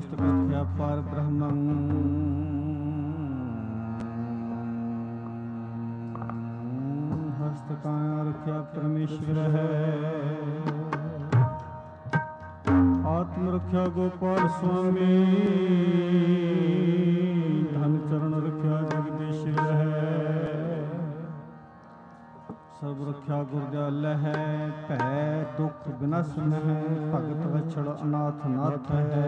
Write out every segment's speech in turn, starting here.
मस्तक रखिया पार ब्रह्मं हस्तकाया रखिया परमेश्वर है आत्म रखिया गोपाल स्वामी धन चरण रखिया जगदीश्वर है सब रखिया गुरदयाल है भै दुख विनाशन है भगत वछड़ अनाथ नाथ है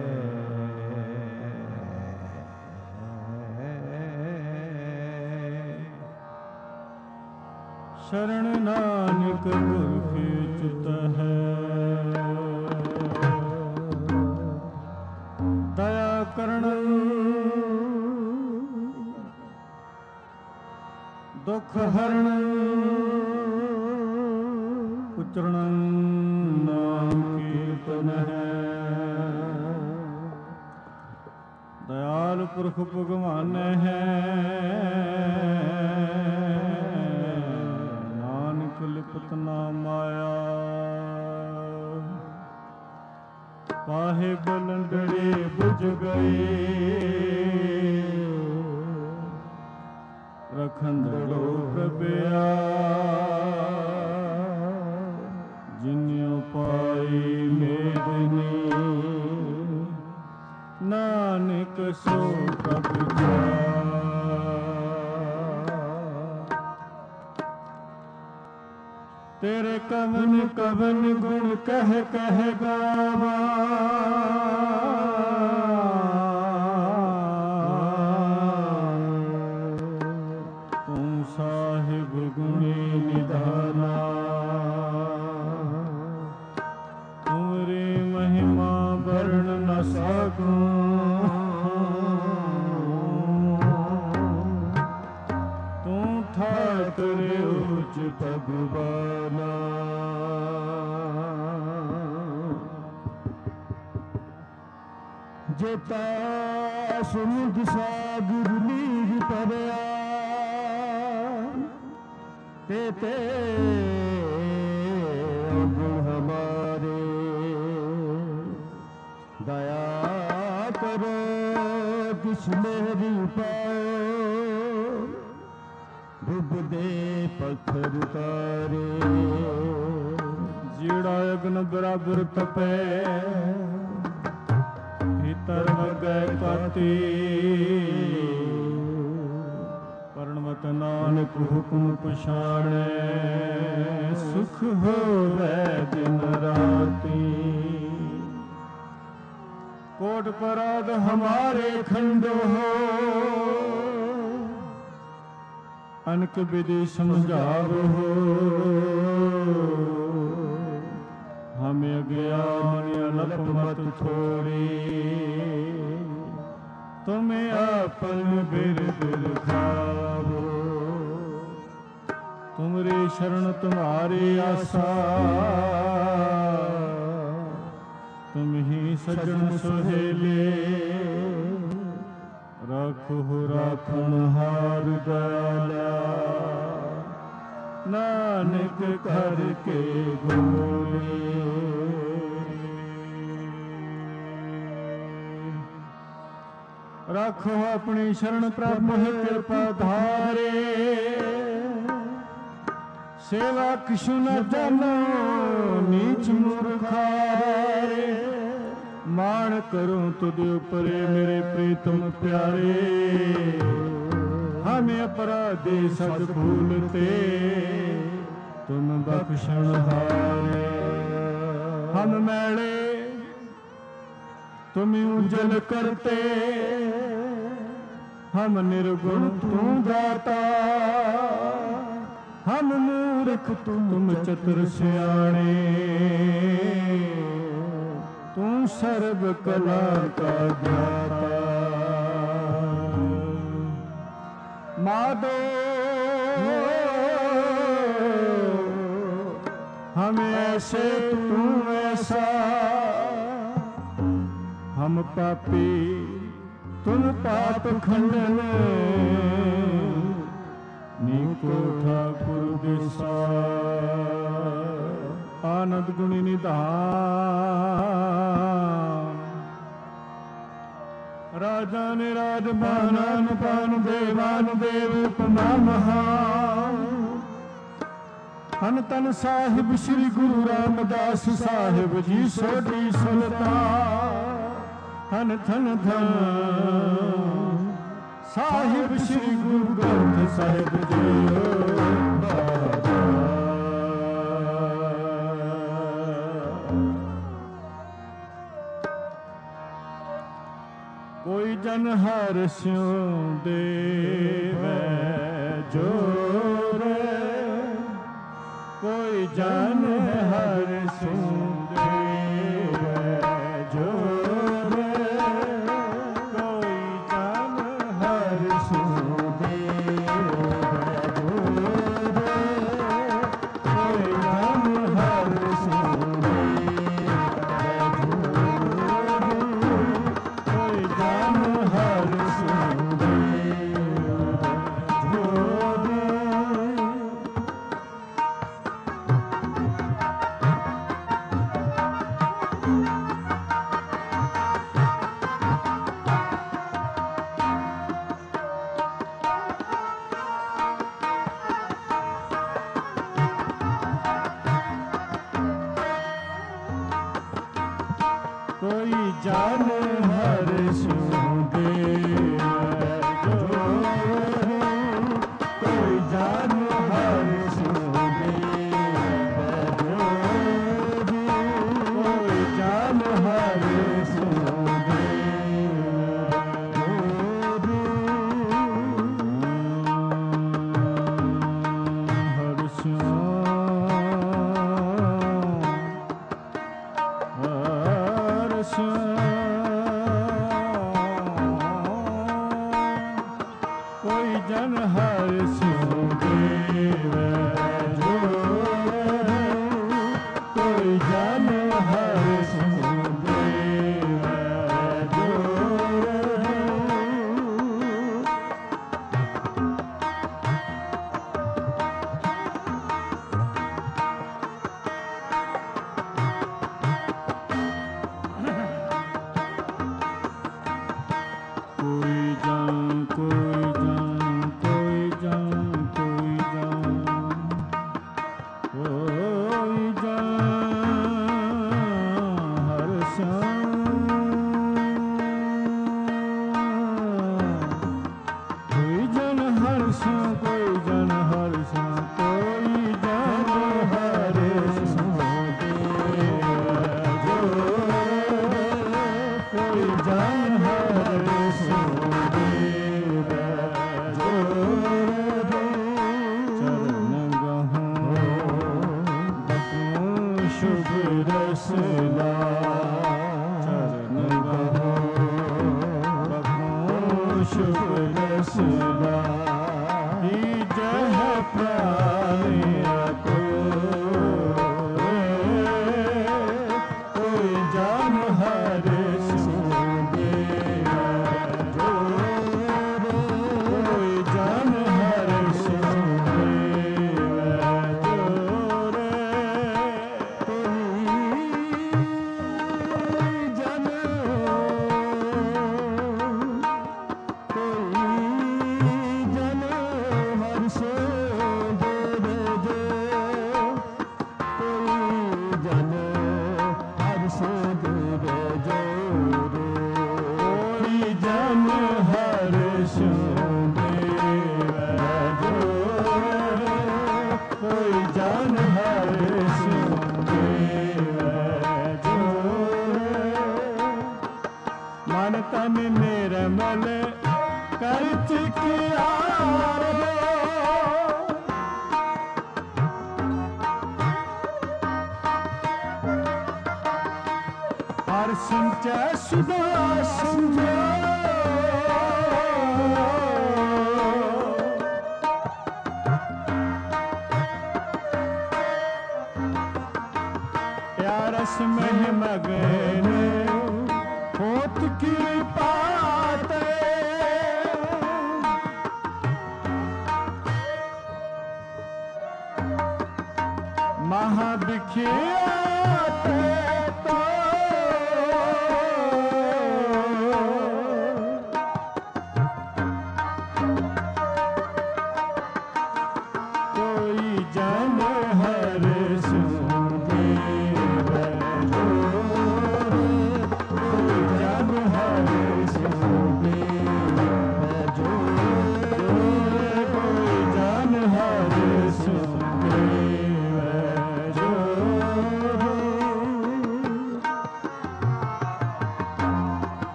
शरण नानक गुर के चित है दया करण दुख हरण उच्चरण नाम कीर्तन है दयाल पुरख भगवान है नानक लिपत ना माया पाहे बलंडड़े बुझ गए रखंदड़ो प्रभया जिन्यों पाई मेदनी नानक सो प्रभ तेरे कवन कवन गुण कह गावा साहिब गुणी निधाना तुमरी महिमा वर्ण न सकूं तू ठाकुर उच्च भगवाना जेता समुद्र सागर नीर परया ते गुण हमारे दया करो किस मेरी पाओ डूब दे पत्थर तारे जीड़ा अग्न बराबर तपे भीतर गए काती परणमत नानक हुक्म पछाणे सुख होवे दिन राती कोट पराग हमारे खंडो हो अनक विधि समझावो हो हमें अज्ञान अलप मत छोड़ी तुम्हें आपन बिरद खावो तुमरी शरण तुम्हारी आशा तुम ही सजन सुहेले रखो राखन हार दयाला नानक करके गोरे रखो अपनी शरण प्रभु कृपा धारे सेवा किशु न जानो नीच मूर्खारे मान करूं तुझ ऊपरे मेरे प्रीतम प्यारे हमें अपराधी सद भूलते तुम बख्शण हारे हम मैले तुम उज्जल करते हम निर्गुण तू दाता हम मूर्ख तुम चतुर सियाणे तू सर्व कला का ज्ञाता माधो हम ऐसे तू ऐसा हम पापी तुम पाप खंडन नीको ठाकुर दिशा आनंद गुणी निधान राजान राजपान पान देवान देव उपमा महान। धन धन साहिब श्री गुरु रामदास साहिब जी सोढ़ी सुल्तान। धन धन धन साहिब श्री गुरु ग्रंथ साहिब जी। कोई जन हर स्यों देवै जोरे। कोई जन हर स्यों देवै जोरे। कोई जन हर स्यों देवै जोरे। कोई जन हर स्यों जान हर स्यों देवै जोरे। कोई जान हर स्यों देवै जोरे। कोई जान हर स्यों देवै जोरे। हर स्यों कोई जन हर स्यों देवै जोरे। कोई जन हर स्यों देवै जोरे।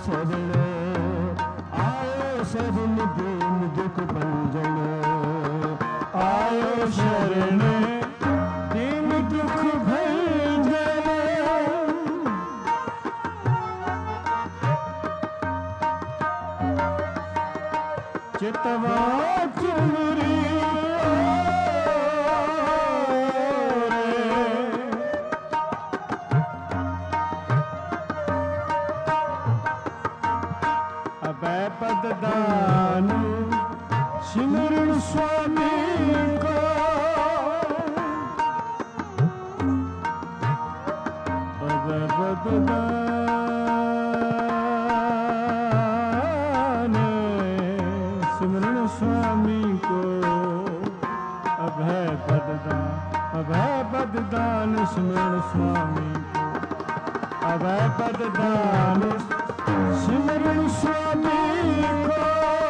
शरण आयो शरण दीन दुख भंजन आयो शरण दीन दुख भंजन चितवा चुनरी पददान सिमरन स्वामी को पददान सिमरन स्वामी को अभय पददान सिमरन स्वामी को अभय पददान सिमरन स्वामी को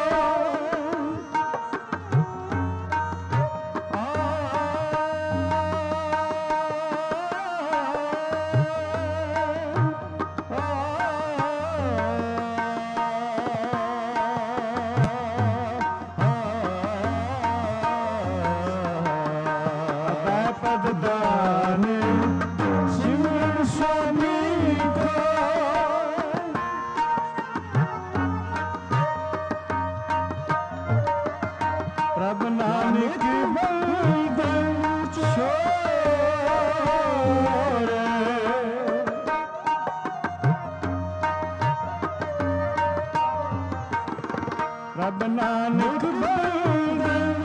पददान सिमरन स्वामी को प्रभ नानक बंधन छोड़े प्रभ नानक बंधन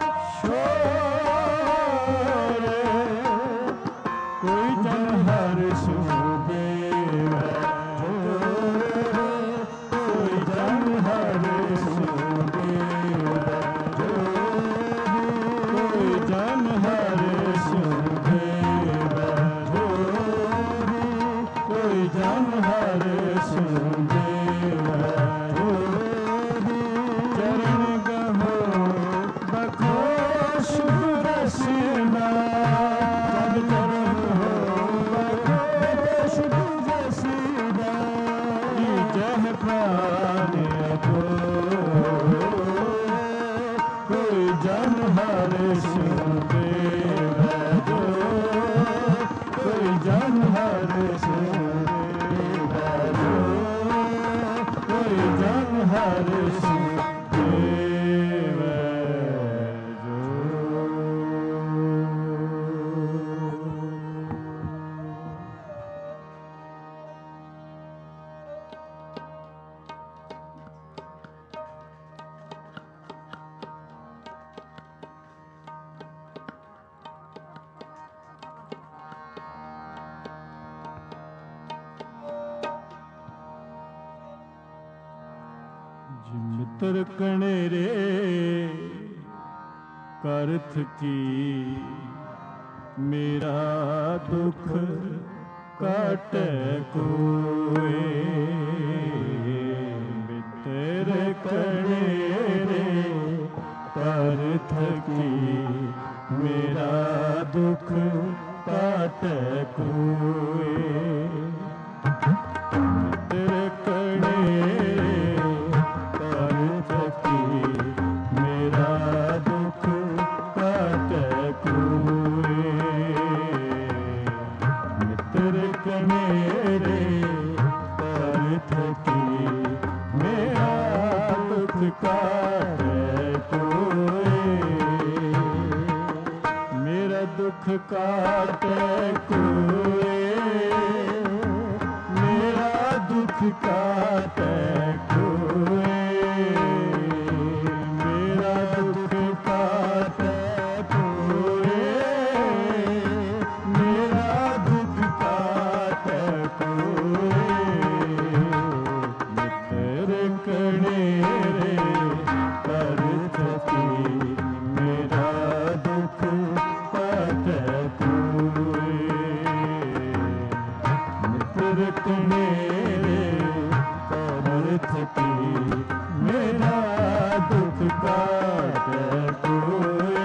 छोड़े कोई जन हर सुदेव कोई जन हर सुदेव जन हरे सुदेव कोई जन हरे सुदेव चरण गहो बखो शुभ रसना जब चरण हो बखो शुभ रसना जह प्राण को कोई जन हरे सुदेव कोई जन हरे सुदेव कोई जन हरे सुदेव मित्र कणेरे करथ की मेरा दुख काटे कोई मित्र कणेरे करथ की मेरा दुख काटे कोई मित्र कणेरे मेरा दुख काटे कोई मित्र कणेरे करथ की मेरा दुख काटे कोई मेरा दुख काटे कोई मेरा दुख काटे कोई मेरा दुख काटे कोई मेरा दुख काटे कोई मित्र कणेरे करथ की मेरा दुख काटे कोई मित्र कणेरे करथ की मेरा दुख काटे कोई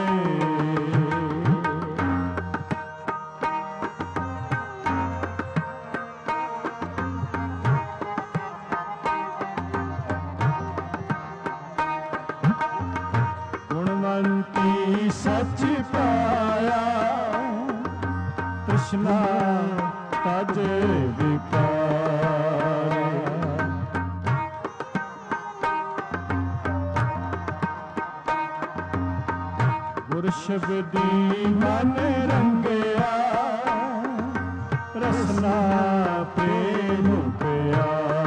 ਤ੍ਰਿਸ਼ਨਾ ਤਜ ਵਿਕਾਰ। ਗੁਰ ਸ਼ਬਦੀ ਮਨ ਰੰਗਿਆ ਰਸਨਾ ਪ੍ਰੇਮ ਪਿਆ।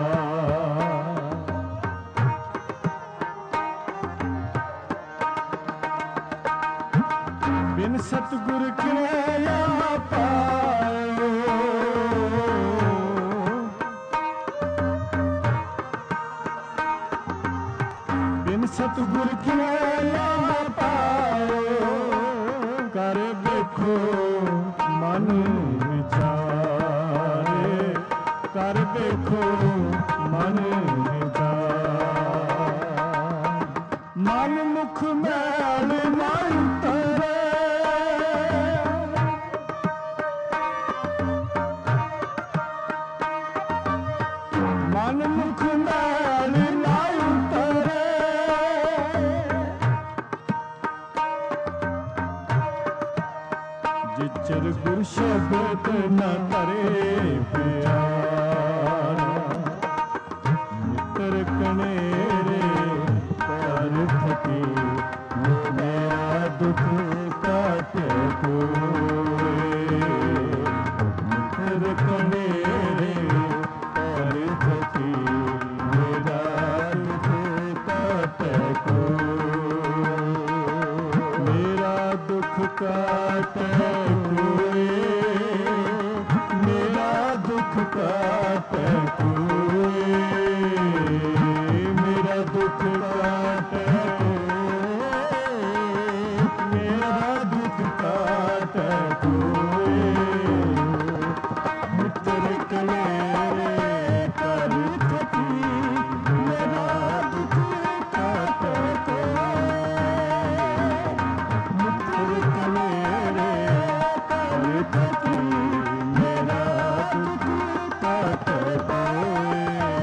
ਬਿਨ ਸਤਿਗੁਰ ਕੇ ਨਾ ਪਾਇਓ ਬਿਨ ਸਤਿਗੁਰ ਕੇ ਨਾ ਪਾਇਓ। ਕਰ ਵੇਖੋ ਮਨ ਵਿਚਾਰੇ ਕਰ ਵੇਖੋ ਮਨ ਵਿਚਾਰ। ਮਨ ਮੁਖ ਮੈਲ ਨਾ ਉਤਰੇ ਮਨ ਮੁਖ ਮੈਲ ਨਾ ਉਤਰੇ। ਜਿਚਰ ਗੁਰ ਸ਼ਬਦ ਨ ਧਰੇ ਪਿਆਰ। ਮਿੱਤਰ ਕਨੇਰੇ ਕਰ ਥਕੀ ਮੇਰਾ ਦੁੱਖ ਕਾਟੇ ਕੋਏ। ਮਿੱਤਰ ਕਨੇਰੇ ਕਰ ਥਕੀ ਮੇਰਾ ਦੁੱਖ ਕਾਟੇ ਕੋਏ। ਮੇਰਾ ਦੁੱਖ ਕਾਟੇ ਕੋਏ। ਮੇਰਾ ਦੁੱਖ ਕਾਟੇ ਕੋਏ। ਮੇਰਾ ਦੁੱਖ ਕਾਟੇ ਕੋਏ। ਮੇਰਾ ਦੁੱਖ ਕਾਟੇ ਕੋਏ। ਮਿੱਤਰ ਕਨੇਰੇ ਕਰ ਥਕੀ ਮੇਰਾ ਦੁੱਖ ਕਾਟੇ ਕੋਏ। ਮਿੱਤਰ ਕਨੇਰੇ ਕਰ ਥਕੀ ਮੇਰਾ ਦੁੱਖ ਕਾਟੇ ਕੋਏ।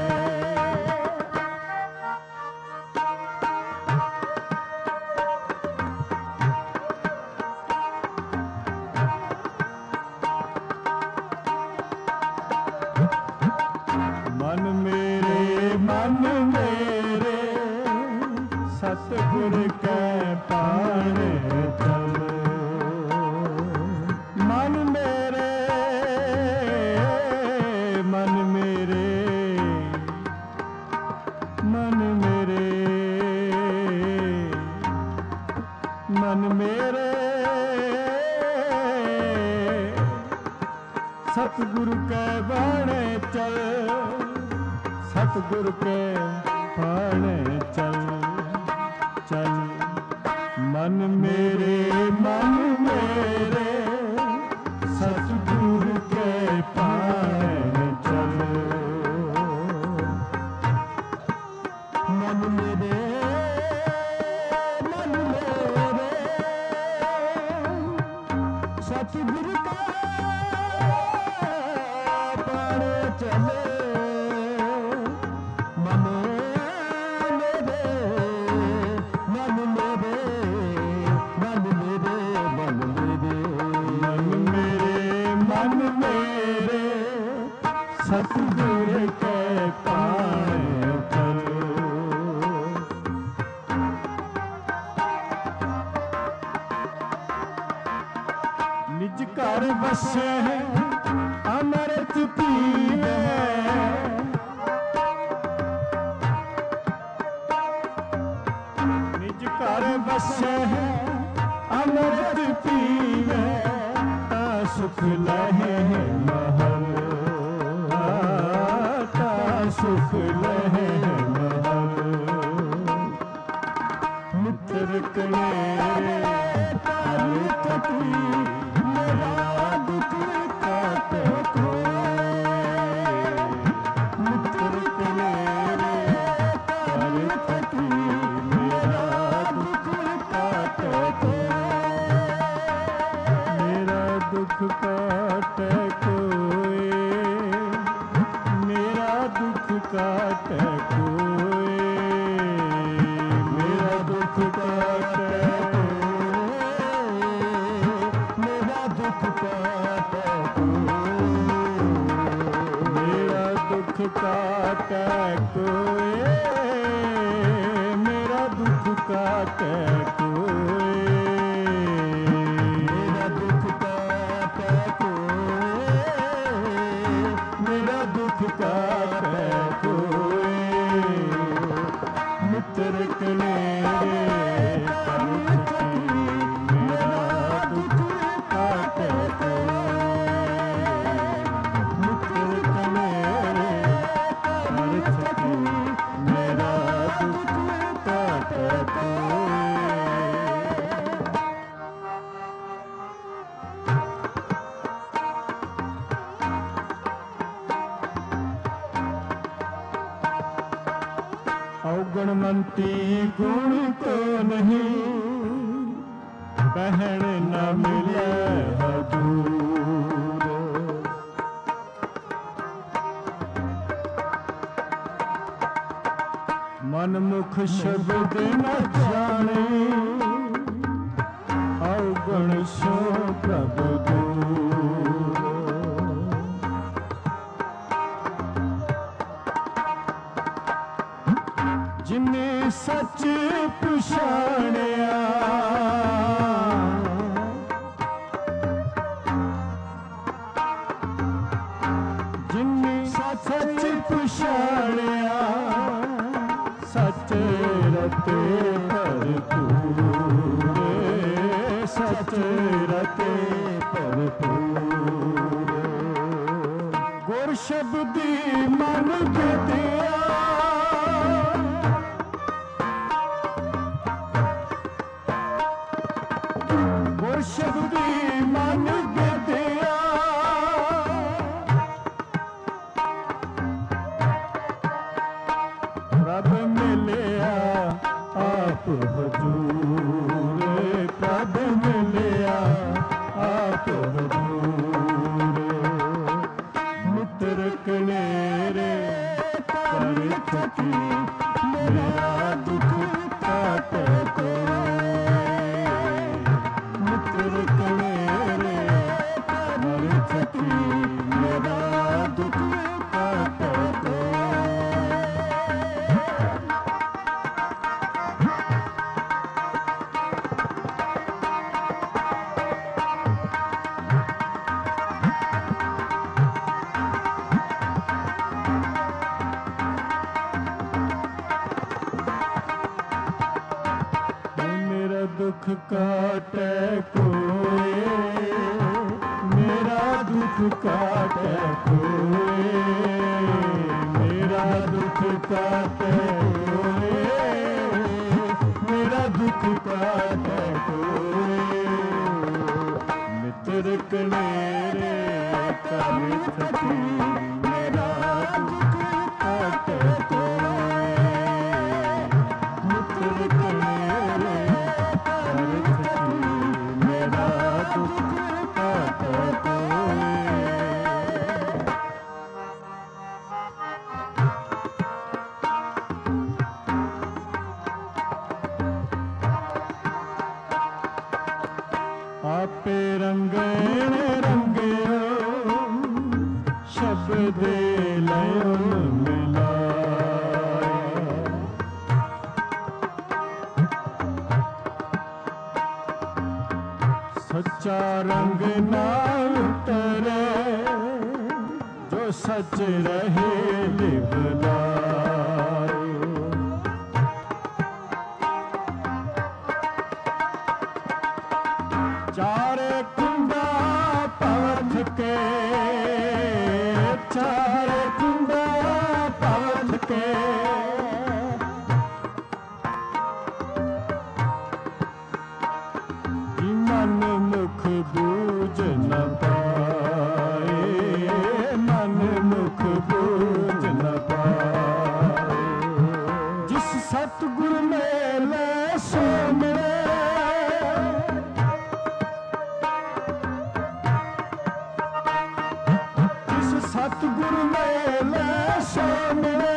ਮਨ ਮੇਰੇ ਸਤਿਗੁਰ ਕੈ ਪਾਣੇ ਚਲ। ਮਨ ਮੇਰੇ ਮਨ ਮੇਰੇ ਮਨ ਮੇਰੇ ਮਨ ਮੇਰੇ ਸਤਿਗੁਰ ਕੈ ਬਾਣੇ ਚਲ। ਸਤਿਗੁਰ ਕੇ ਬਾਣੇ ਚਲ ਚਲ। ਮਨ ਮੇਰੇ ਸਤਿਗੁਰ ਕੇ ਬਾਣੇ ਚਲ। ਮਨ ਮੇਰੇ ਸਤਿਗੁਰ ਕੇ ਬਾਣੇ ਚਲ। ਸਤਿਗੁਰ ਕੇ ਪਾਣੇ ਚਲ। ਨਿਜ ਘਰ ਵਸੈ ਅੰਮ੍ਰਿਤ ਪੀਵੇ। ਨਿਜ ਘਰ ਵਸੈ ਅੰਮ੍ਰਿਤ ਪੀਵੇ। ਤਾਂ ਸੁਖ ਲਹੈ ਮਹਲ ਸੁਖ ਲਹੈ ਮਹਲ। ਮਿੱਤਰ ਕਨੇਰੇ ਕਰ ਥਕੀ ਮੇਰਾ ਦੁੱਖ ਕਾਟੇ ਕੋਏ। काटे कोई, मेरा दुख काटे कोई, मेरा दुख काटे कोई, मेरा दुख काटे कोई, मित्र कनेरे मेरा दुख काटे अवगुणवंती गुण तो नहीं, बहन न मिले हजूर, मन मुख शब्द न जाने, अवगुण सो प्रभु दूर, जिन्हें सच पछाणिया, जिन्हें सच पछाणिया, सच रते भरपूर, सच रते भरपूर, गुर शब्दी मन गतिया, गुर शब्दी मन गतिया, रब मिलिया आप हजूर, प्रभ मिलिया आप हजूर, मित्र कनेरे पर थकी, मेरा दुख काटे कोई, मित्र कनेरे पर थकी, मेरा दुख काटे कोई। दुख काटे कोई, मेरा दुख काटे कोई, मेरा दुख काटे कोई, मेरा दुख काटे कोई, मित्र कनेरे कर सकी, मेरा दुख काटे कोई, मित्र कनेरे मेरा दुख काटे कोई। आपे रंगण रंगियो, शब्द लयो मिलाए, सच्चा रंग ना उतरे, जो सच रहे लिवलाए, चारे कुंडा पवथ के, चारे कुंडा पवथ के, मन मुख बूझ न पाए, मन मुख बूझ न पाए, जिस सतगुर मेले सो मिले, जिस सतगुर मेले सो मिले,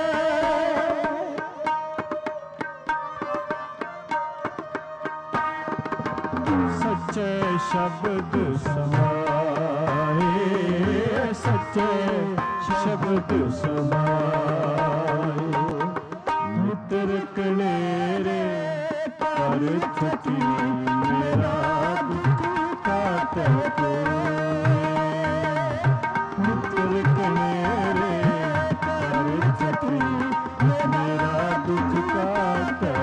सच्चे शब्द समाए, सच्चे शब्द समाए मित्र कनेरे कर थकी मेरा दुख काटे मित्र कनेरे कर थकी मेरा दुख काटे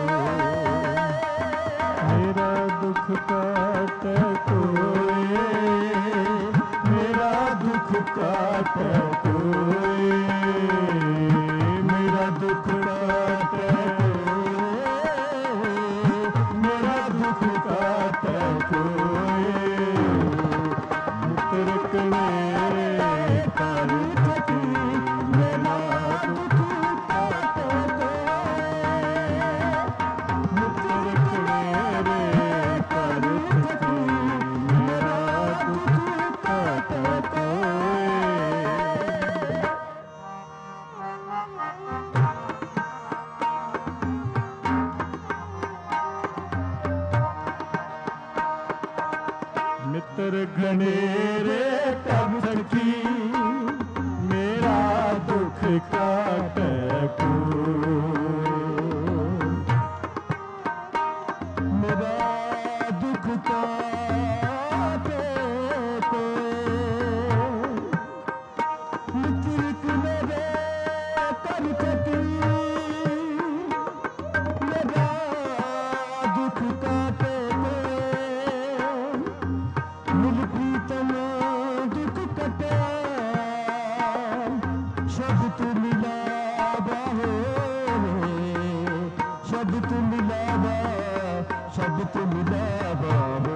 मेरा दुख काटे कोई मेरा दुख काटे कोई मेरा दुख काटे मेरा दुख काटे कोई मित्र कनेरे कर थकी मेरा दुख काटे मित्र कनेरे कर थकी मेरा दुख काटे मित्र घनेरे कब थकी मेरा दुख काटे को मेरा दुख काटे को मित्र घनेरे कब थकी मेरा दुख काटे मिल प्रीतम दुख कटे शब्द मिलावा हो शब्द मिलावा हो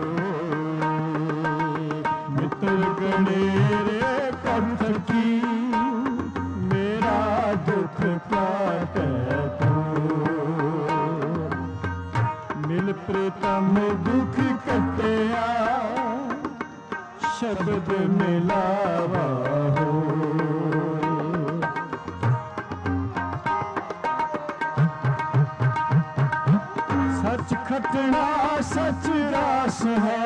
मित्र गणेरे कर थकी मेरा दुख काटे तो मिल प्रीतम दुख कटिया शब्द मिलावा हो सच खटना सच रास है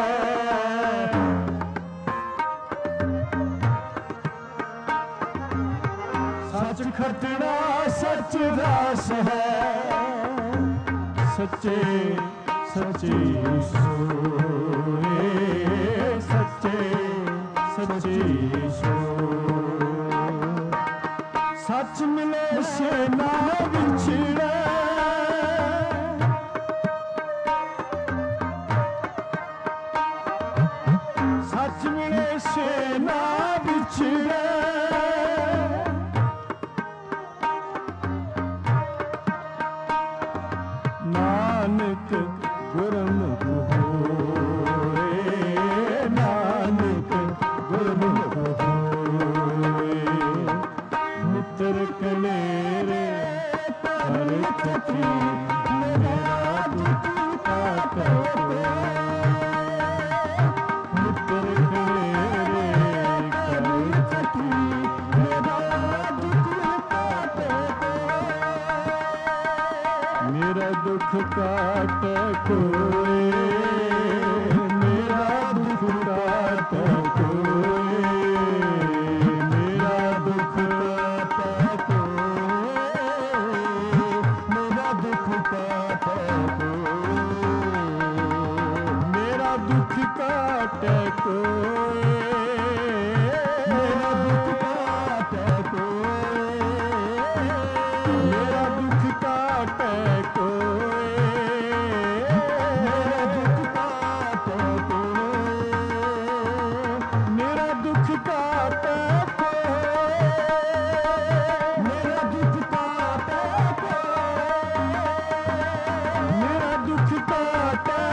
सच खटना सच रास है सच्चे सच्ची सोए सच्चे सच्ची सो सच मिले से ना बिछड़े सच मिले से ना बिछड़े नानक गुरमुख होए नानक गुरमुख होए मित्र कनेरे कर थकी मेरा दुख काटे मित्र कनेरे कर थकी मेरा दुख काटे मेरा दुख काटे कोई मेरा दुख काटे कोई मेरा दुख काटे कोई मेरा दुख काटे कोई मेरा दुख काटे कोई मेरा दुख काटे कोई मेरा दुख काटे कोई मेरा दुख काटे कोई मेरा दुख काटे कोई मेरा दुख काटे कोई मेरा दुख काटे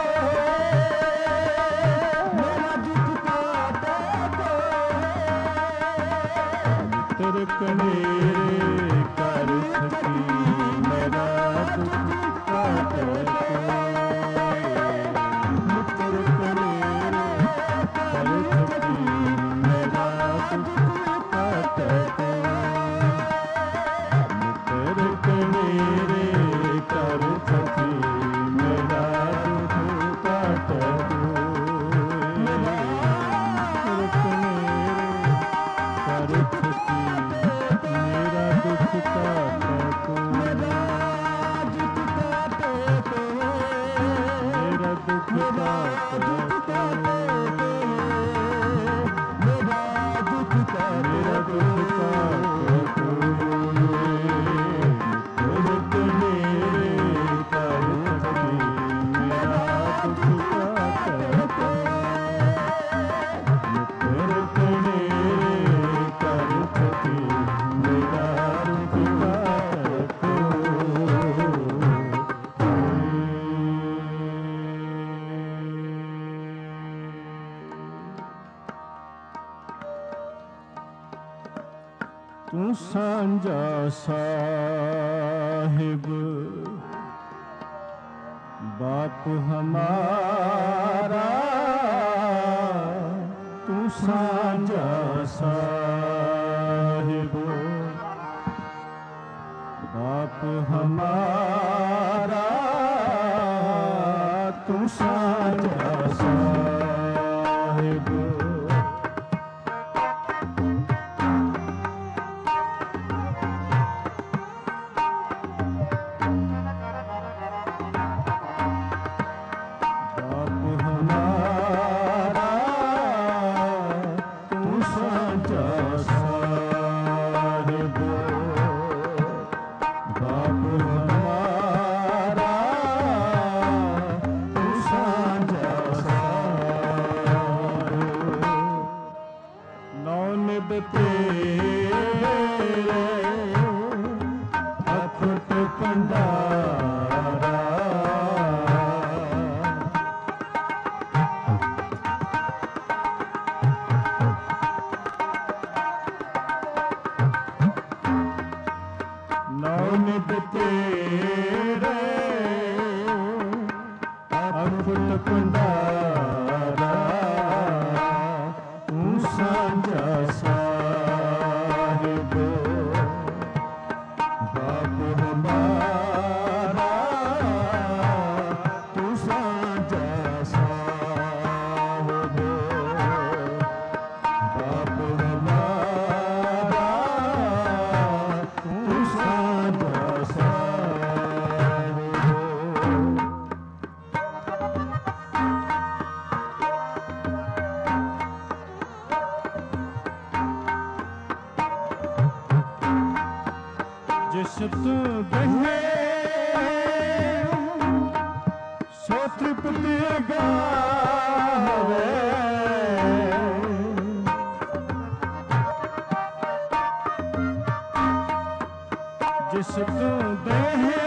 कोई मेरा दुख काटे कोई मित्र कनेरे कर थकी मेरा दुख काटे मित्र कनेरे कर थकी मेरा दुख काटे मित्र कनेरे कर थकी मेरा दुख काटे मित्र कनेरे मेरा दुख काटे कोई, तुरत मेरे कर थकी, मेरा दुख काटे कोई, तुरत मेरे कर थकी, मेरा दुख काटे तू सांझा साहिब बाप हमारा, तू सांझा साहिब बाप हमारा, तू सांझा साहिब जिस तू गहे सो तृप्ति गावे, जिस तू गहे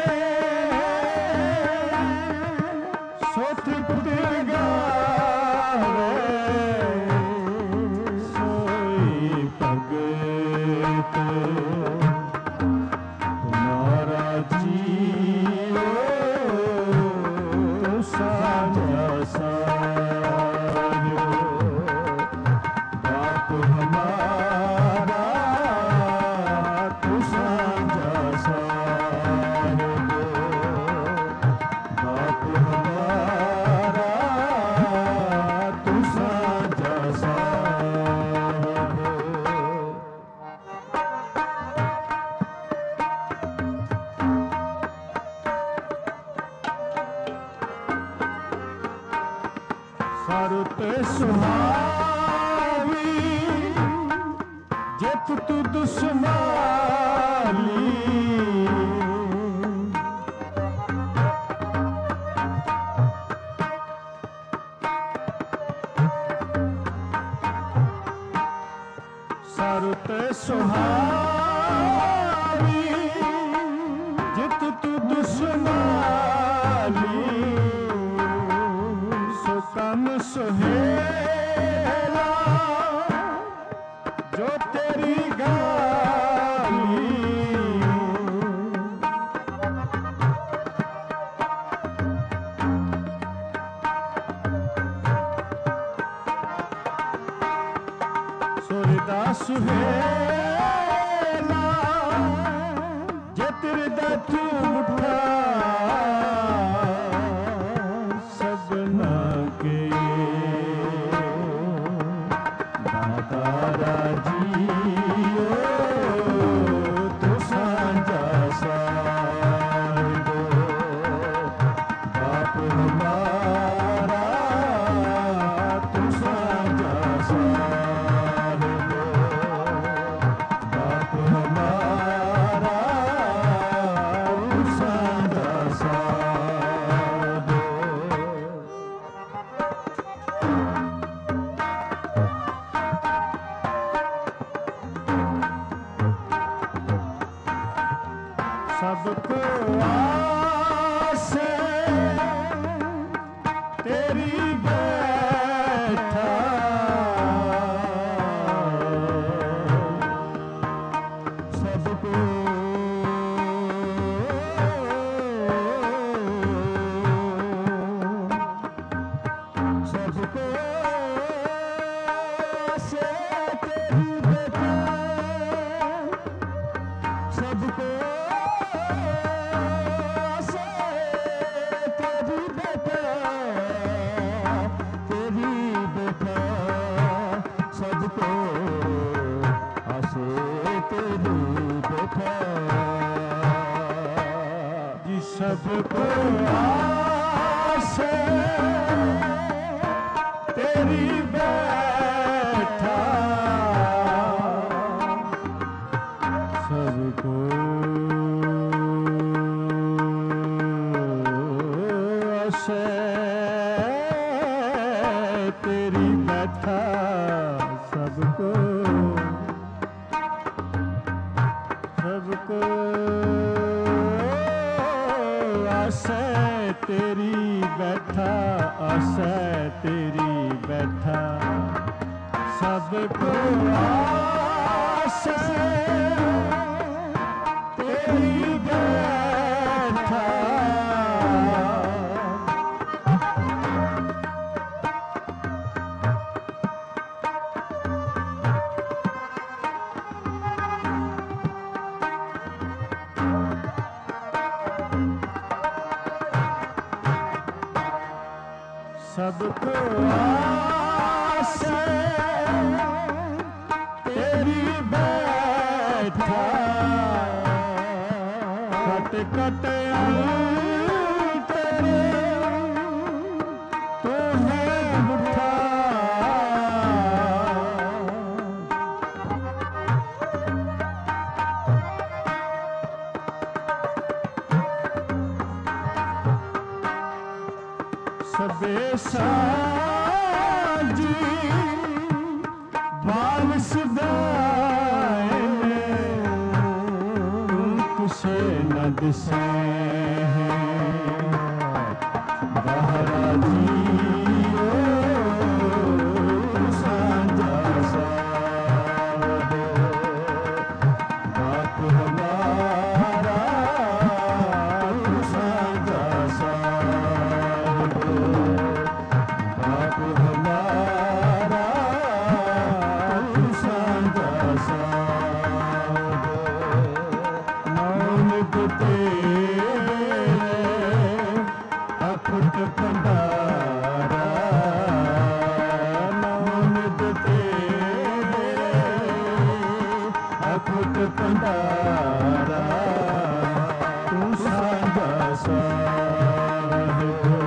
सो तृप्ति गावे, सोई भगत जियो सांझा साहिब बाप हमारा, तू सांझा साहिब बाप हमारा, तू सांझा साहिब। सरुत सुहावी जित तू दुश्मनी, सरुत सुहावी जित तू दुश्मनी, कम सुहेला जो तेरी गाली, सुरदा सुहेला जे तेरे दातू उठा सबना के दातारा जियो तू सांझा साहिब बाप हमारा, तू सांझा साहिब सबको आस तेरी बैठा सबको सबको से तेरी बैठा सबको सबको आस तेरी बैठा सबको आस तेरी बैठा सबको सबको आसे तेरी बैठा आसे तेरी बैठा सबको आसे तेरी बैठा सबको आस तेरी बैठा कट कट तेरे तुम्हें उठा सबे साजी भाव सदाए कुसे न दिसे बहरा जियो सांझा साध बाप हमारा सांझा साध बाप हमारा सांझा साध नानक तेरे अखुट भंडारा नानक तेरे अखुट भंडारा तू सांझा साध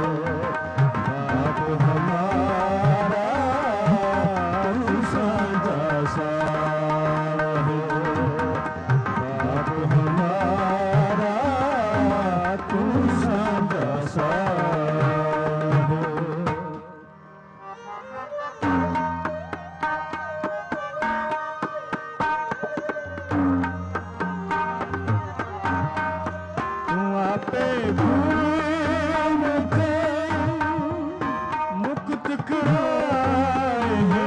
बाप हमारा सांझा साध बाप हमारा तू सांझा साध तू आपे मुक्त कराए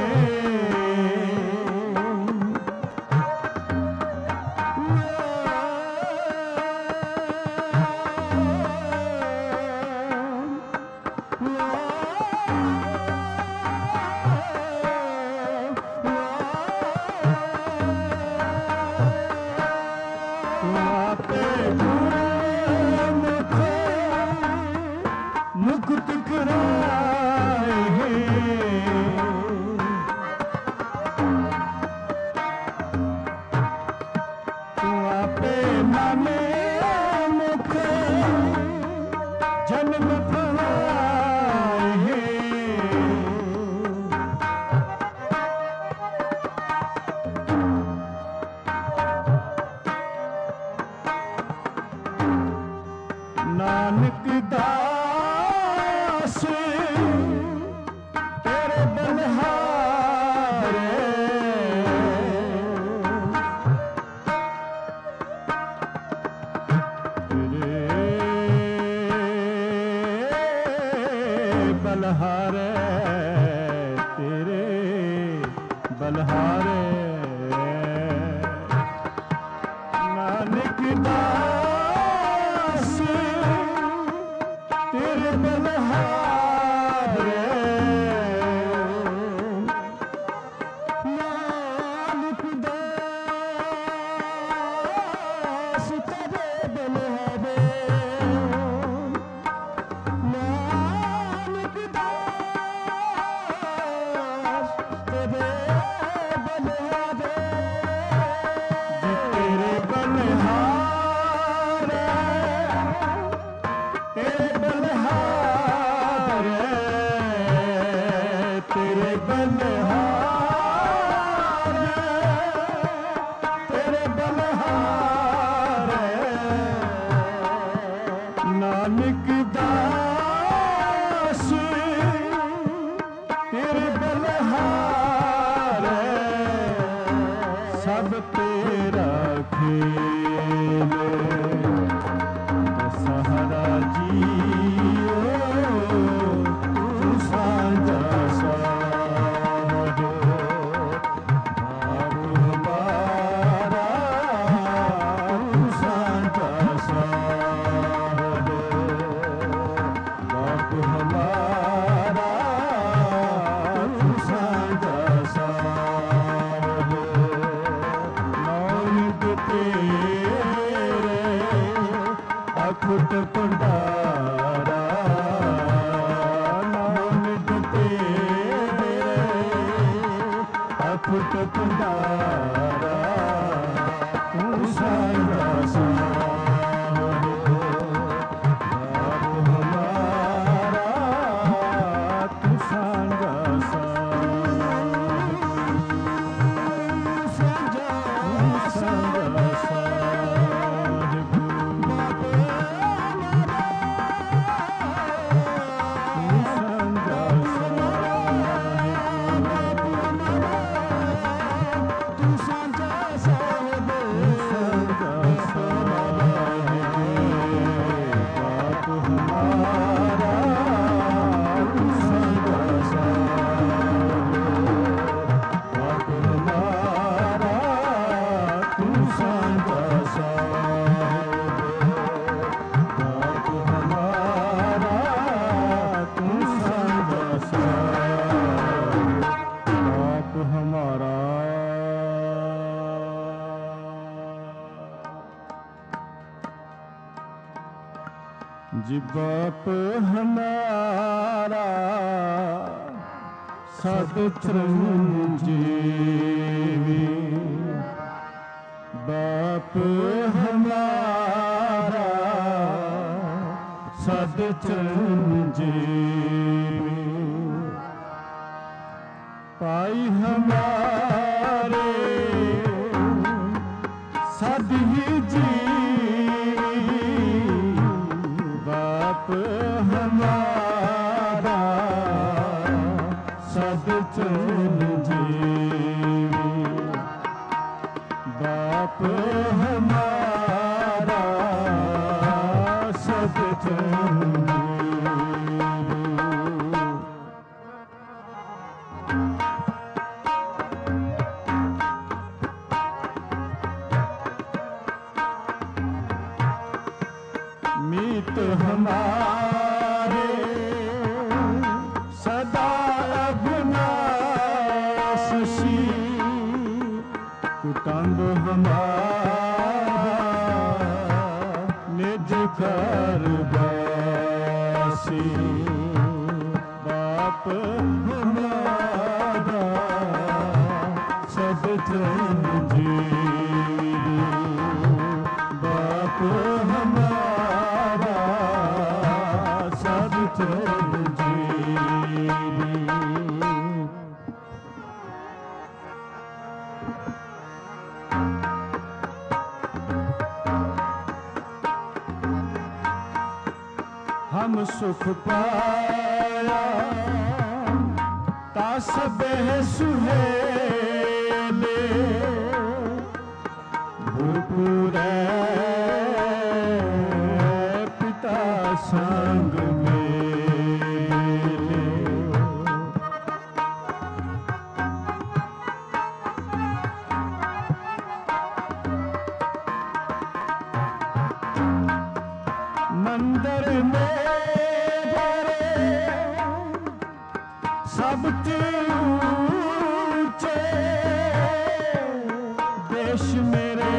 मुक्त कराए तू आपे माने मुख जन्म फलाए नानक दास तेरे बलिहारे सब तेरा खेल दशहरा जियो तू साजा साहो बाप हमारा तू साजा साहो बाप हमारा तू साजा साहो नौनित तेरे अखुट भंडारा नौनित तेरे अखुट भंडारा तू साजा साहो बाप हमारा तू साजा जी बाप हमारा सद चिरंजीवी बाप हमारा सद चिरंजीवी पाई हमारे सद ही जीवी बाप हमारा सद चिरंजीवी बाप हमारा सद चिरंजीवी मीत हमारे सदा अविनाशी कुटुंब हमारा निज घर बासी बाप हमारा सब चिरंजीवी बाप हमारा सब चिरंजीवी हम सुख पाया तास बेह सुहेले भूपुरे पिता संग मेले मंदिर में सब ऊंचे देश मेरे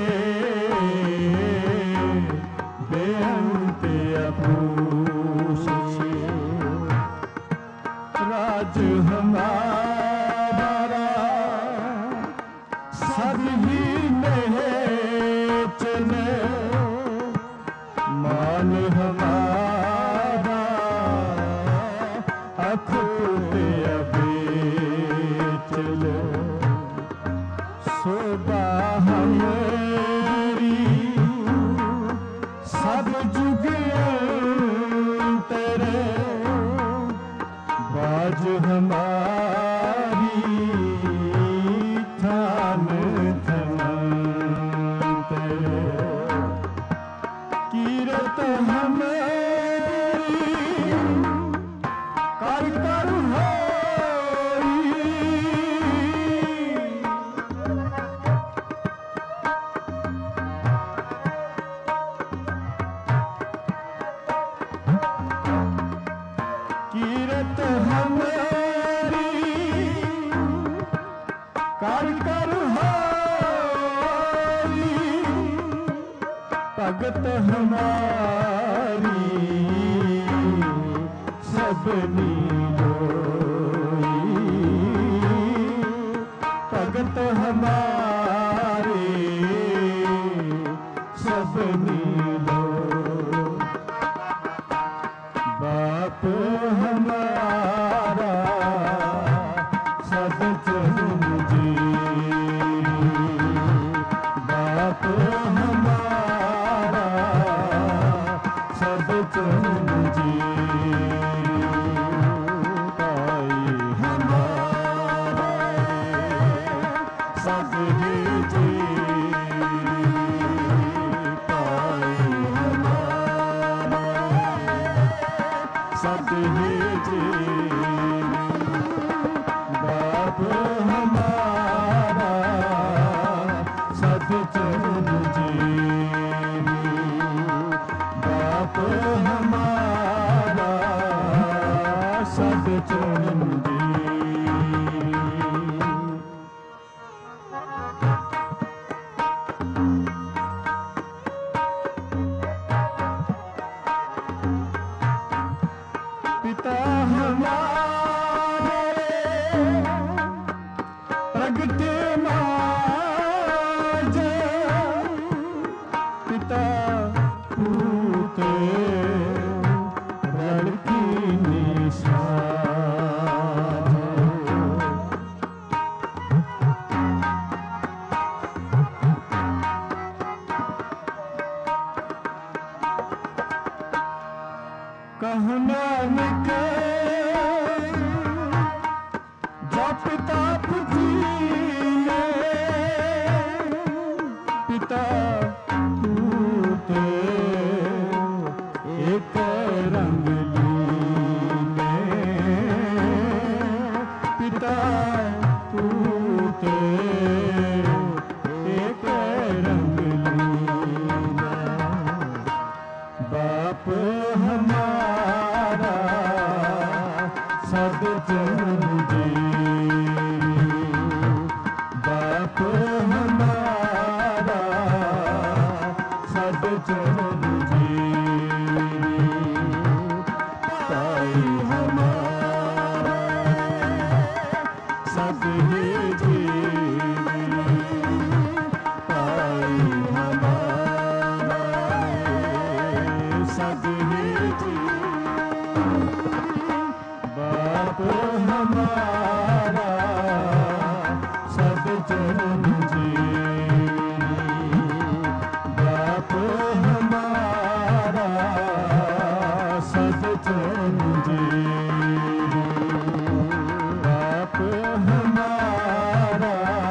बेअंत अपूषे राज हमारा सब ही नहीं चले मान हमारा अखुट अबेचल शोभा हमारी सब जुग तेरे बाज हमारी थान कीरत हमेरी कर कर होई, कीरत हमेरी कर कर होई, भगत हमारी सबनी लोई, भगत हमारे सबनी लोई। बाप हमारा सदचरण जी, बाप हमारा सदचरण जी, भाई हमारे सदहे जी, भाई हमारे सदहे जी, बाप हमारा सदचरण जी, बाप हमारा सदचरण जी। पिता हमारे प्रगट माजे, पिता पूत लड़की निशान, कहना निके जो पिता पुजीले, पिता पूत एक रंग लीले, पिता पूत एक रंग लीले, बाप हमारा सदचरण जी, बाप हमारा सदचरण जी, भाई हमारा सदहे जी, भाई हमारा सदहे जी, बाप हमारा सदचरण जी, बाप हमारा सदचरण जी, बाप हमारा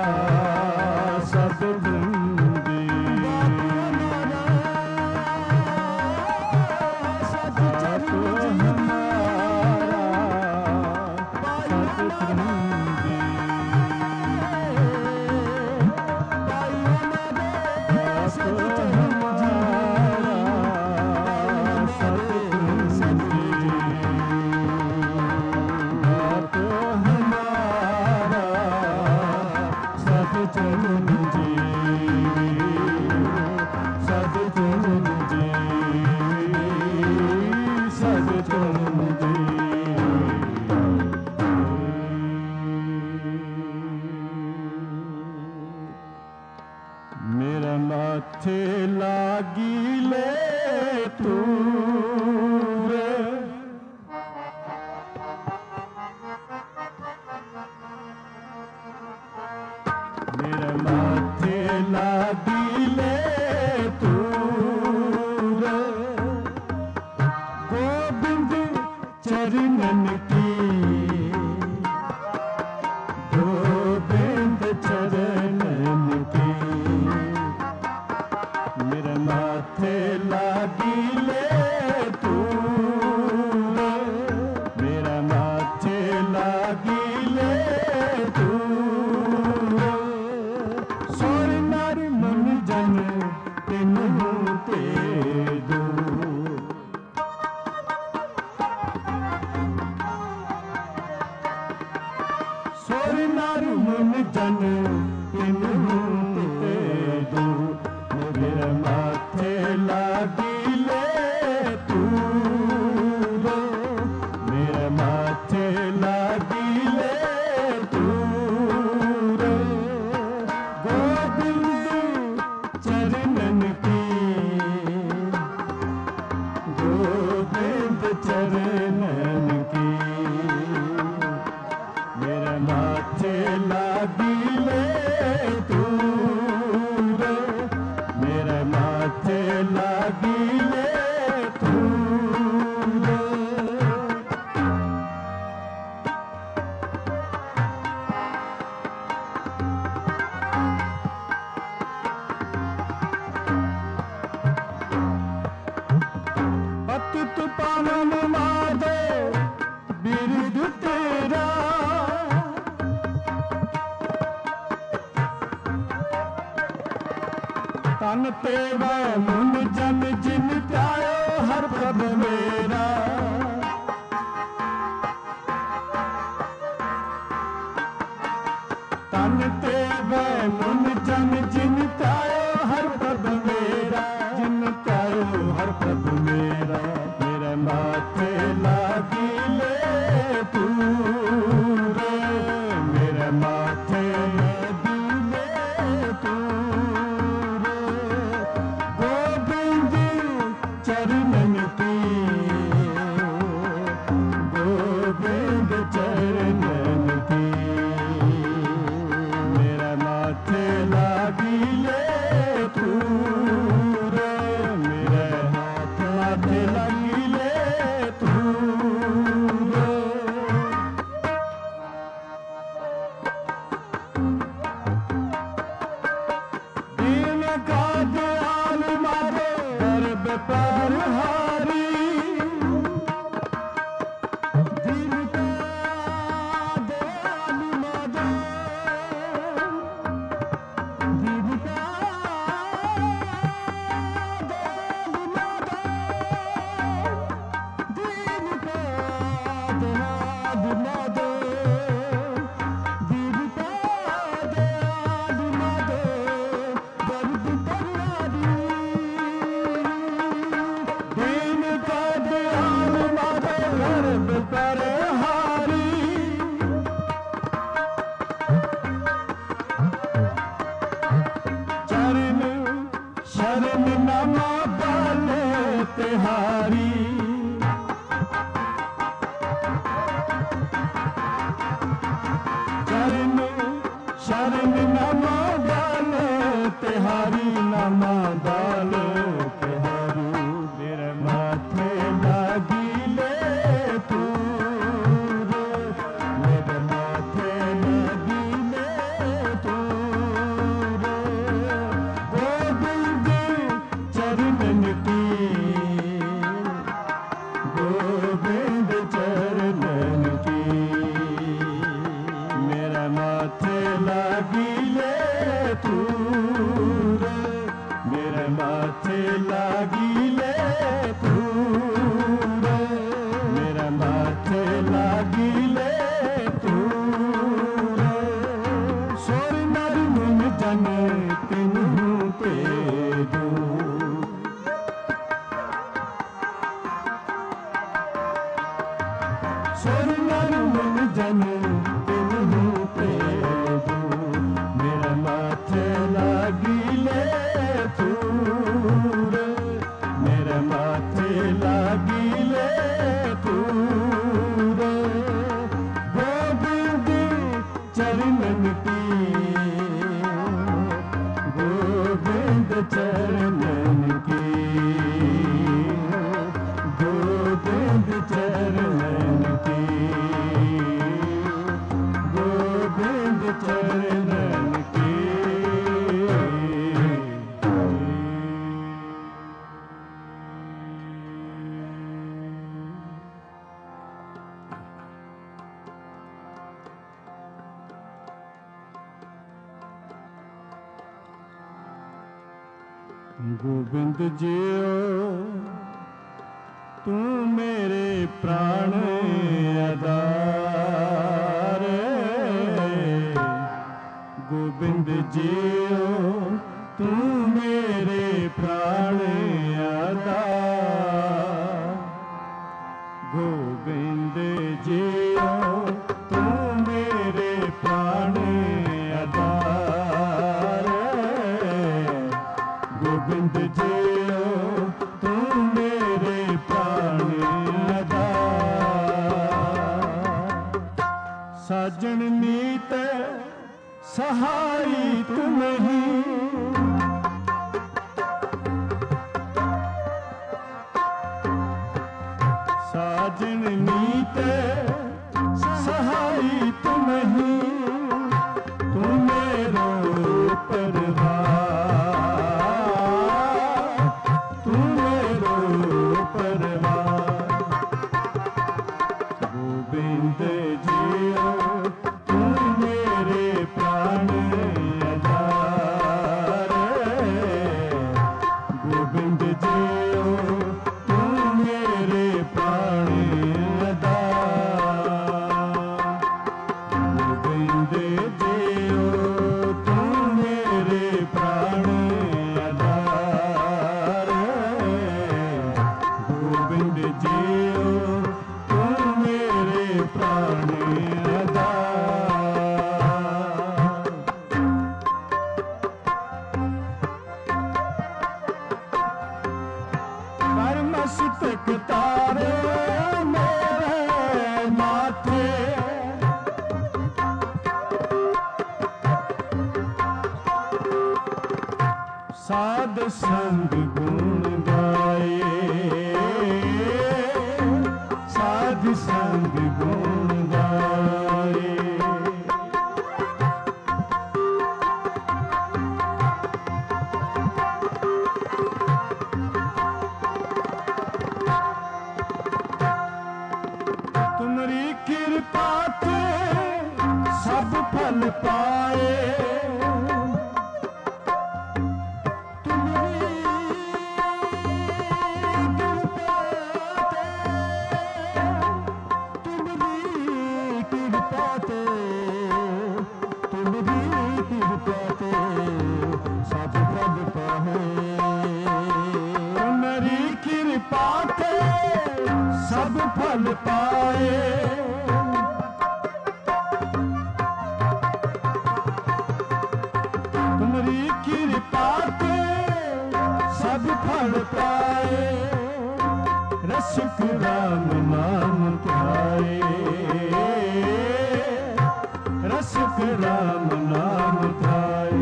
सदचरण जी, बाप हमारा सदचरण जी, बाप हमारा सदचरण जी, बाप हमारा सदचरण जी, सदचरण जी, सदचरण जी। मेरा माथे लागी ले तूर, मेरा माथे लागी ले तूर, गोविंद चरणन की, गोविंद चरणन तन ते वै मुन जन जिन त्यायो हर प्रभ मेरा। तन ते वै मुन जन जिन त्यायो हर प्रभ मेरा, जिन त्यायो हर प्रभ मेरा। मेरे माथे लागी ले तूर, मेरे माथे लागी ले तूर। गोबिंद चरणन की, गोबिंद चरणन की। मेरे माथे लागी ले तूर, मेरे माथे लागी ले तूर। दीन का दयाल माधो गर्भ पर हारी, दीन का दयाल माधो, दीन का दयाल माधो, दीन का दयाल माधो, दीन का दयाल माधो गर्भ पर हारी। दीन का दयाल माधो गर्भ पर हारी। चरण शरण नमा बाल तिहारी। चरण शरण नमा बाल तिहारी, नमा बाल तिहारी। मेरे माथे लागी ले तूर, मेरे माथे लागी ले तूर। गोबिंद चरणन की, गोबिंद चरणन की। मेरा माथे लागी ले तूर, मेरे माथे लागी ले तूर, मेरा माथे लागी ले तूर। सोर नर मुन जन तिन्हु ते दू, सोर नर मुन जन तिन्हु ते दू। मेरा माथे लागी ले तूर, मेरे माथे लागी ले तूर। गोबिंद चरणन की, गोबिंद चरणन की, गोबिंद चरणन की, गोबिंद चरणन की। गोबिंद जियो तू मेरे प्राण आधार, गोबिंद जियो तू मेरे प्राण आधार। गोबिंद जियो तू मेरे प्राण आधार, गोबिंद जियो तू मेरे प्राण आधार। साजन मीत सहाई तुम ही, साजन मीत सहाई तुम ही। तू मेरो परवार, मस्तक तारे मेरे माथे। साध संग गुण गाए, साध संग गुण गाए। तुम्हारी कृपा ते सब फल पाए। सब फल पाए। तुम्हारी कृपा ते सब फल पाए। रसिक राम नाम ध्याए, रसिक राम नाम ध्याए।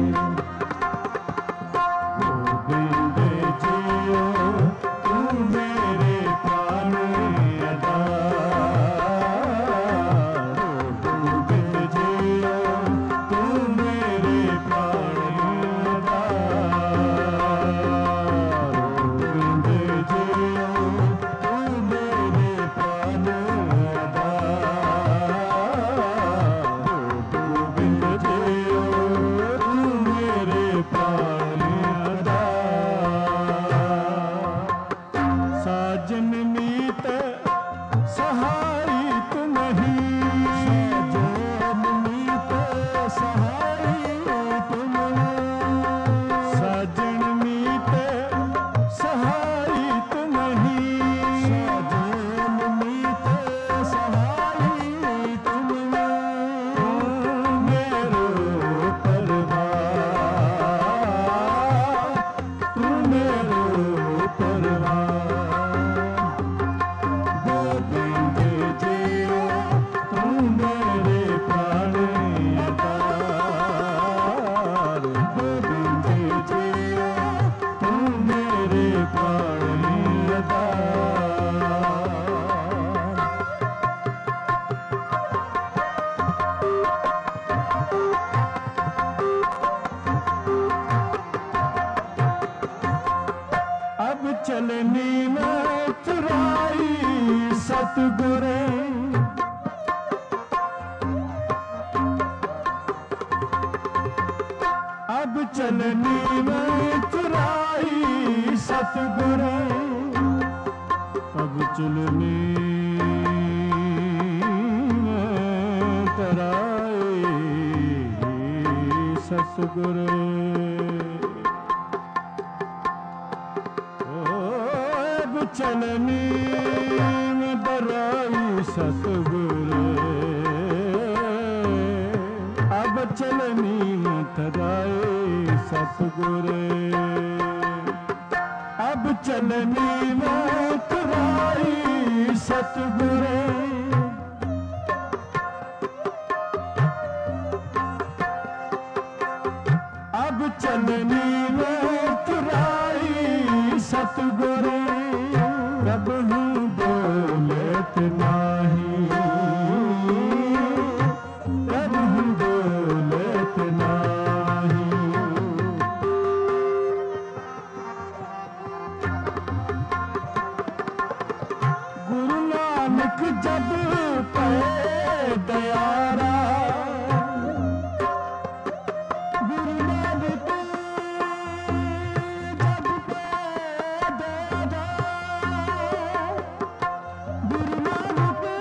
गोविंद जियो तू मेरे प्राण चलनी में तुराई सतगुरे। अब चलनी में तुराई सतगुरे। अब चलनी में तुराई सतगुरे। चलनी में दराई सतगुरे। अब चलनी में दराई सतगुरे। अब चलनी में दराई सतगुरे। अब चलनी में दराई सतगुरे। कब हूँ बोलत नाही, कब हूँ बोलत नाही। गुरु नानक जब पे दयारा। गुरु नानक जब पे दयारा। गुरु नानक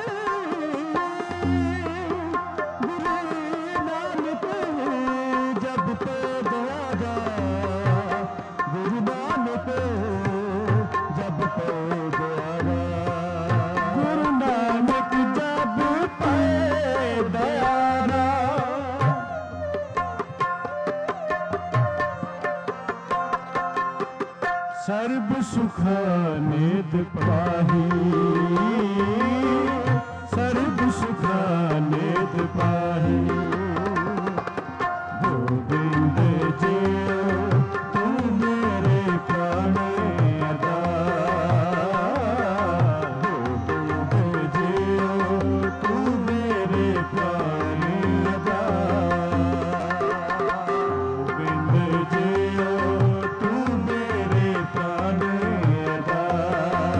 ਸਰਬ ਸੁਖਾ ਨੇਤ ਪਾਹੀ, ਸਰਬ ਸੁਖਾ ਨੇਤ ਪਾਹੀ। ਗੋਬਿੰਦ ਜੀਓ ਤੂੰ ਮੇਰੇ ਪ੍ਰਾਣ ਆਧਾਰ, ਗੋਬਿੰਦ ਜੀਓ ਤੂੰ ਮੇਰੇ ਪ੍ਰਾਣ ਆਧਾਰ, ਗੋਬਿੰਦ ਜੀਓ ਤੂੰ ਮੇਰੇ ਪ੍ਰਾਣ ਆਧਾਰ,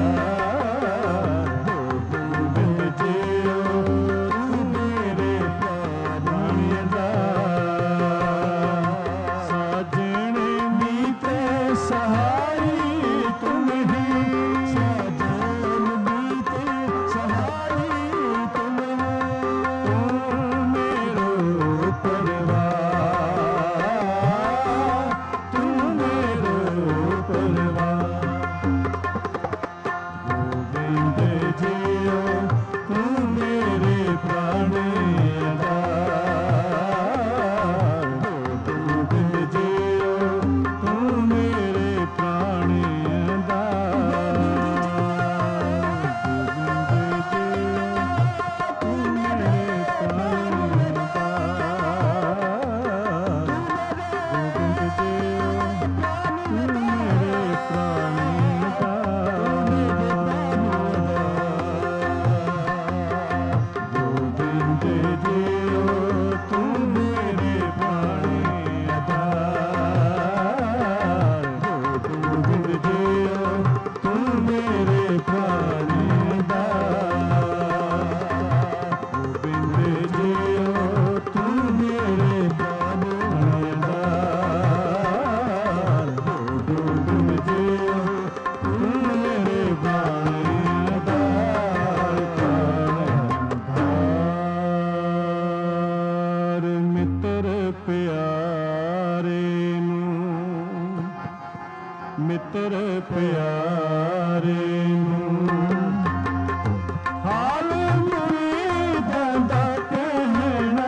ਗੋਬਿੰਦ ਜੀਓ ਤੂੰ ਮੇਰੇ ਪ੍ਰਾਣ ਆਧਾਰ। ਸਾਜਣ ਮੀਤੇ ਸਹਾਈ ਤੁਮ ਹੀ, ਸਾਜਣ ਮੀਤੇ ਸਹਾਈ ਤੁਮ ਹੋ, ਤੂੰ ਮੇਰੋ ਪਰਵਾਰ, ਤੂੰ ਮੇਰੋ ਪਰਵਾਰ। ਗੋਬਿੰਦ ਜੀਓ ਤੂੰ ਮੇਰੇ ਪ੍ਰਾਣ ਆਧਾਰ, ਗੋਬਿੰਦ ਜੀਓ ਤੂੰ ਮੇਰੇ ਪ੍ਰਾਣ ਆਧਾਰ, ਗੋਬਿੰਦ ਜੀਓ ਤੂੰ ਮੇਰੇ ਪ੍ਰਾਣ ਆਧਾਰ, ਗੋਬਿੰਦ ਜੀਓ ਤੂੰ ਮੇਰੇ ਪ੍ਰਾਣ ਗੋਬਿੰਦ ਜੀਓ ਤੂੰ ਮੇਰੇ ਪ੍ਰਾਣ ਆਧਾਰ, ਗੋਬਿੰਦ ਜੀਓ ਤੂੰ ਮੇਰੇ ਪ੍ਰਾਣ ਆਧਾਰ, ਗੋਬਿੰਦ ਜੀਓ ਤੂੰ ਮੇਰੇ ਪ੍ਰਾਣ ਆਧਾਰ, ਗੋਬਿੰਦ ਜੀਓ ਤੂੰ ਮੇਰੇ ਪ੍ਰਾਣ ਆਧਾਰ। ਮਿੱਤਰ ਪਿਆਰੇ ਨੂੰ, ਮਿੱਤਰ ਪਿਆਰੇ ਨੂੰ ਹਾਲ ਮੁਰੀਦਾਂ ਦਾ ਕਹਿਣਾ,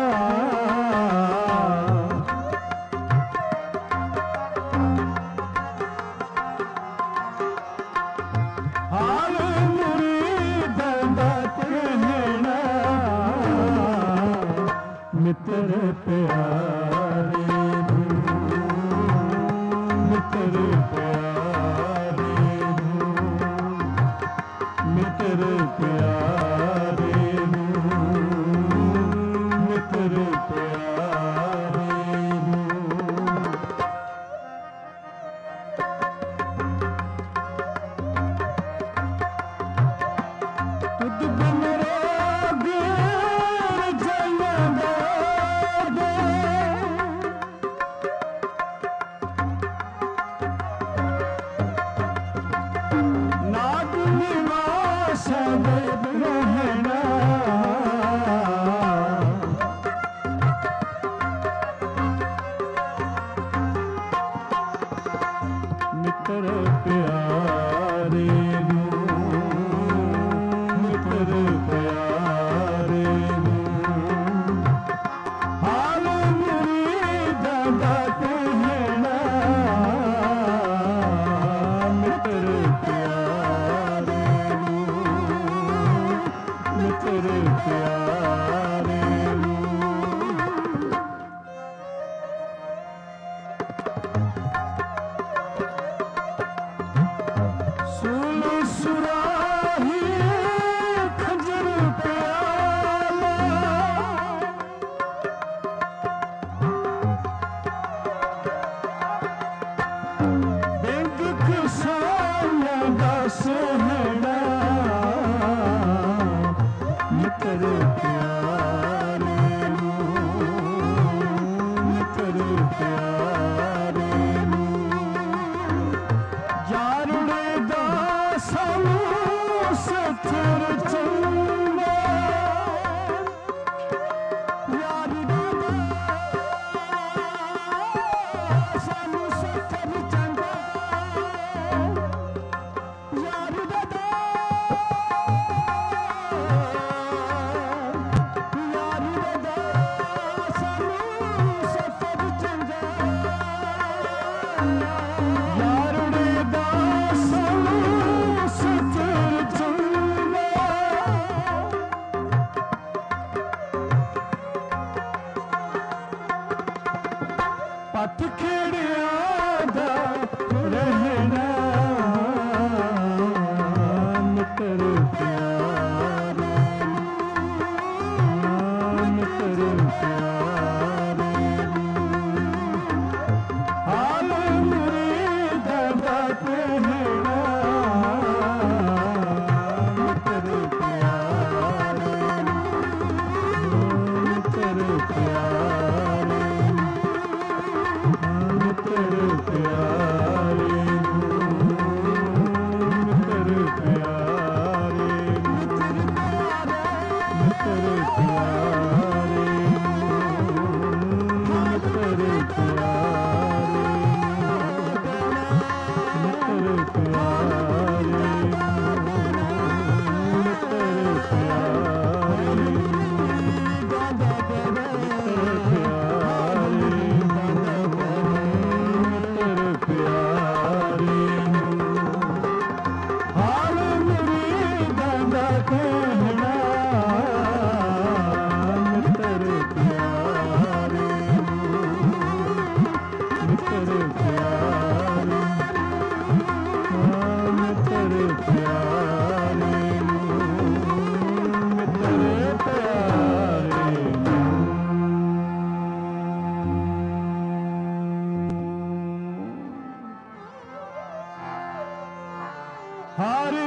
ਹਾਲ ਮੁਰੀਦਾਂ ਦਾ ਕਹਿਣਾ, ਮਿੱਤਰ ਪਿਆਰੇ ਨੂੰ, ਮਿੱਤਰ ਪਿਆਰੇ ਨੂੰ, ਮਿੱਤਰ ਪਿਆਰੇ ਨੂੰ, ਮਿੱਤਰ ਪਿਆਰੇ ਨੂੰ। ਤੁਧ ਬਿਨ ਰੋਗ ਜਾਂਦਾ ਨਾਗ ਨਿਵਾਸ ਰਹਿਣਾ, ਮਿੱਤਰ ਪਿਆਰੇ ਨੂੰ, ਮਿੱਤਰ ਪਿਆਰੇ ਨੂੰ ਹਾਲ ਮੁਰੀਦਾਂ ਦਾ ਕਹਿਣਾ, ਮਿੱਤਰ ਪਿਆਰੇ ਨੂੰ, ਮਿੱਤਰ ਪਿਆਰੇ ਨੂੰ। ਸੂਲ ਸੁਰਾਹੀ ਖੰਜਰ ਪਿਆਲਾ, ਬਿੰਗ ਖਸਾਲਿਆਂ ਦਾ ਸੋਹਣਾ, ਮਿੱਤਰ ਪਿਆਰੇ ਨੂੰ, ਮਿੱਤਰ ਪਿਆਰੇ ਨੂੰ। ਜਾਰੜੇ ਦਾ ਸਾਨੂੰ ਸਥਿਰ ਚੰਗਾ, ਜਾਰੜੇ ਦਾ ਸਾਨੂੰ ਸਥਿਰ ਚੰਗਾ, ਜਾਰੜੇ ਦਾ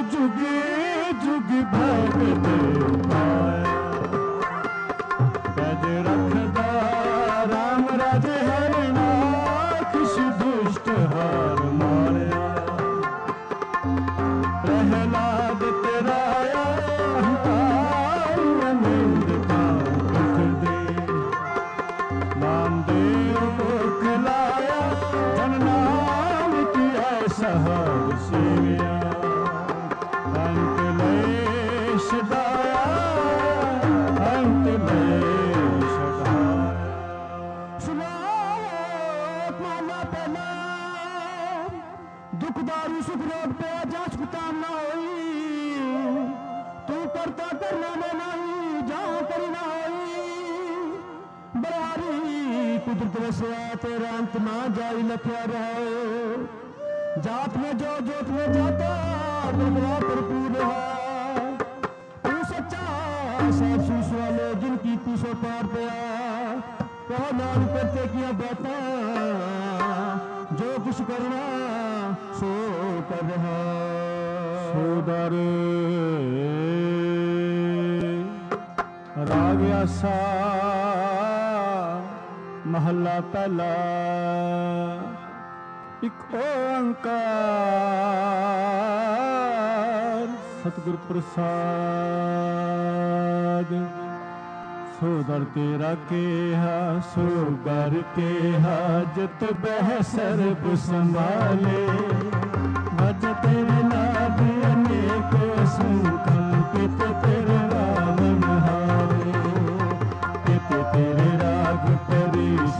जुग जुग भगत पाया गज रखदा राम राज हरना खुश दुष्ट हार मारिया प्रहलाद तेरा अहंकार अनिंद का दुख दे नामदेव को खिलाया जन नाम की ऐसा हार सेविया अंत लेश दाया अंत लेश दाया सुनाओ माला पहला दुखदारू सुख रोग पे जांच कुताम ना होई तू करता करना में नहीं जहां करी ना होई बरारी कुदरत रसवा तेरा अंत ना जाई लखया रहो जात में जो जोत में जाता भगवा भरपूर रहा तू सच्चा साफ सूस वाले जिनकी तू सो पार पया कहो नाम करते किया बाता जो कुछ करना सो कर रहा सोदर राग आसा महला पहला एक ओंकार सतगुर प्रसाद सोदर तेरा केहा सोगर केहा जत बह सर्ब संभाले भज तेरे नाद अनेक संकल्पित तेरे रावण हारे कित तेरे राग परीश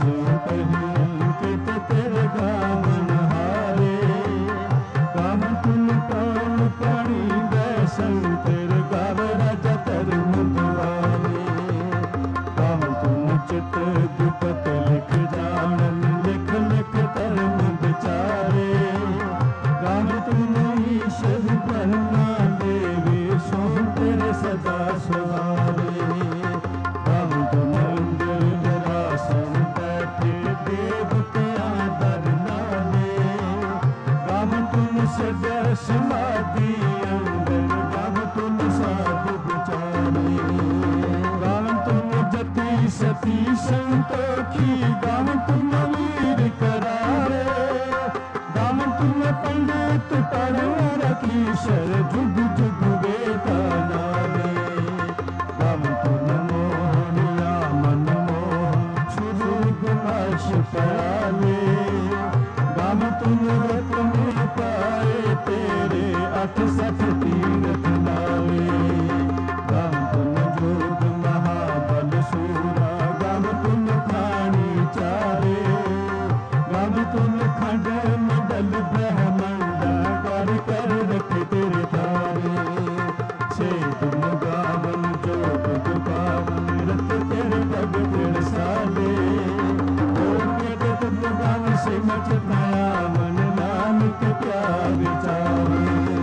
कित तेरे गावन हारे काम तुम कौन पड़ी बैसन तेरे गाव राजा धर्म दुआरे काम तुम चित दुपत लिख जानन लिख लिख धर्म विचारे काम तुम ईश्वर ब्रह्मा देवी सो तेरे सदा सवारे काम तुम इंद्र निरासन बैठे देवत्या दर नाले काम तुम सदा समाधि अंदर काम तुम साधु विचारे काम तुम जति सती संतोखी काम तुम वीर करारे काम तुम पंडित पर रखीशर जुग जुग वेदा नारे काम तुम मोहनिया मन मोहन सुरूप हर्ष प्याले काम तुम रत्न पाए तेरे 68 तीरथ नावे काम तुम जोग महाबल सूरा काम तुम खानी चारे काम तुम खंड मंडल ब्रह्मंडा कर कर रखे तेरे तारे से तुम गावन जोग दुकावन रत तेरे पग तेरे साले के तुम गावन से मच पाया मन नानक क्या विचारे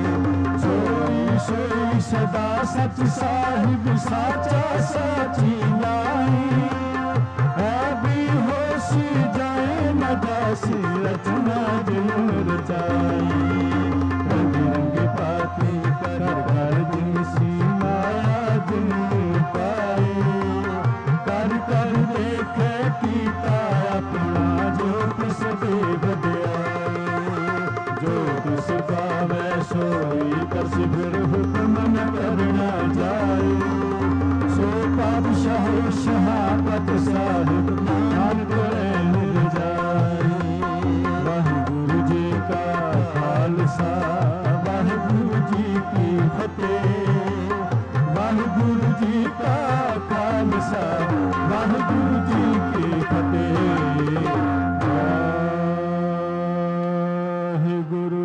सोई सोई सदा सच साहिब साचा साची लाई है भी होशी जाए न दासी रचना जिन रचाई रंग रंग पाती कर कर जिनसी माया जिन पाए कर कर देखे कीता अपना जो किस देव दयाए जो किस पावे सोई कर फिर हुक्म न करना जाए सो पातशाह शहापत साहिब नाम करे मिल जाए वाहिगुरु जी का खालसा वाहिगुरु जी की फतेह वाहिगुरु जी का खालसा वाहिगुरु जी की फतेह वाहिगुरु